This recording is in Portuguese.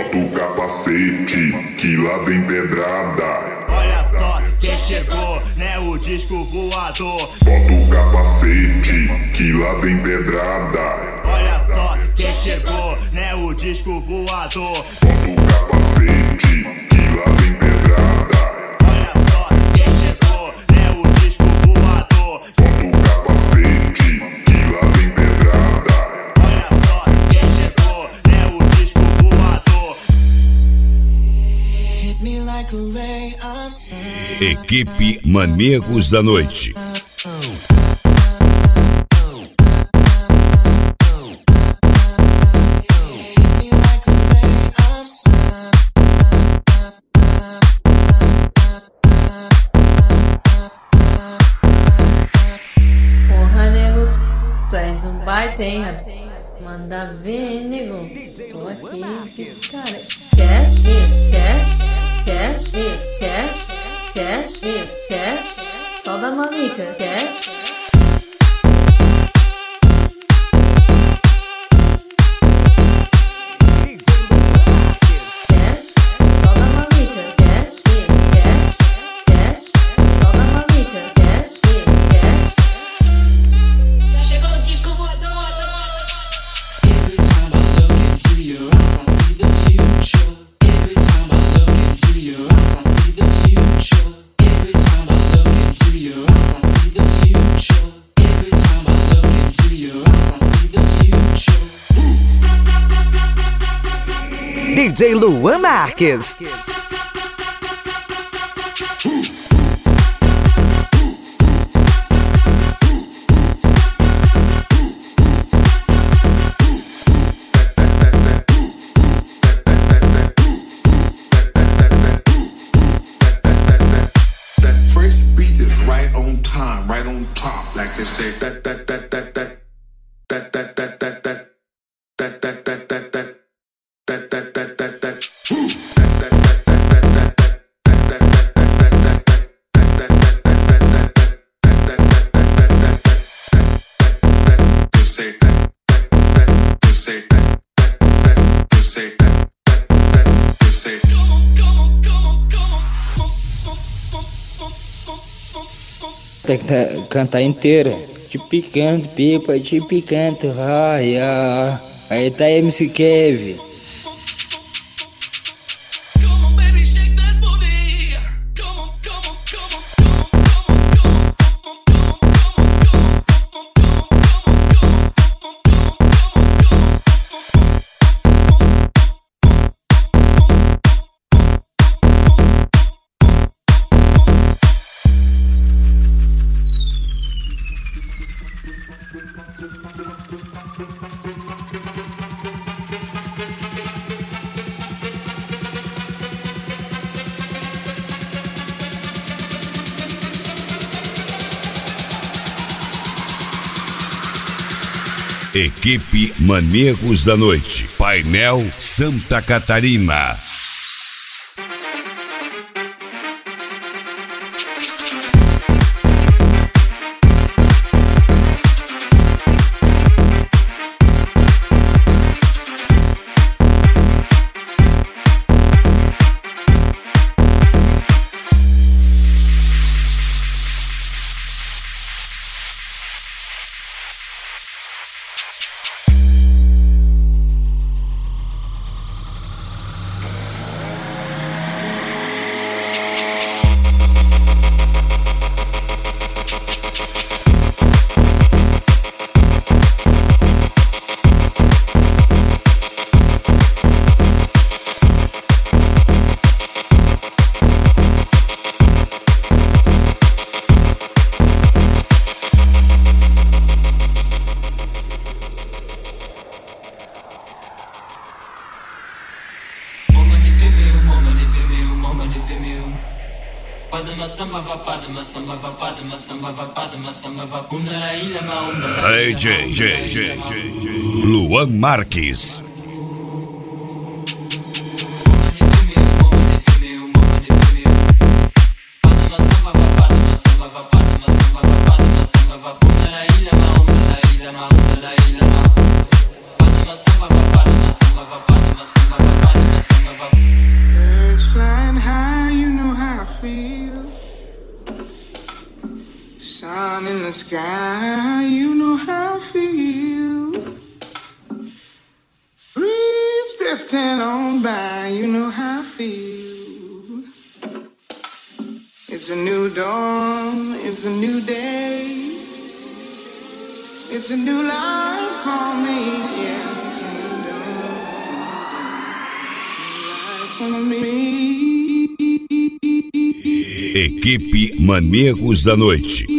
Bota o capacete, que lá vem pedrada. Olha só quem chegou, né, o disco voador. Bota o capacete, que lá vem pedrada. Olha só quem chegou, né, o disco voador. Bota o capacete, que lá vem pedrada. Olha só quem chegou, né, o disco voador. Bota o capacete, que lá vem pedrada. Olha só quem chegou, né, o disco voador. Hit me like a ray of sun. Equipe Maníacos da Noite. Porra, nego, tu és um baita, hein? Manda ver, nego. Tô aqui, cara. Cash. Só da mamica, cash. Só da mamica, cash. Só da mamica, cash. Já chegou o disco voador. Every time I look into your eyes, I see the future. Every time I look into your eyes, I see the future. Every time I look into your eyes, I see the future. Every time I look into your eyes, I see the future. DJ Luan Marques. That first beat is right on time, right on top, like they say. Tem que cantar inteira. Te picando, pipa, te picando, raia. Aí tá MC Kevin. Come on, baby, shake that booty. Come on, come on, come on, Equipe Maníacos da Noite. Painel Santa Catarina. DJ Luan Marques. Samba, sun in the sky, you know how I feel. Breeze drifting on by, you know how I feel. It's a new dawn, it's a new day. It's a new life for me, yeah. It's a new dawn, it's a new life for me. Equipe Maníacos da Noite.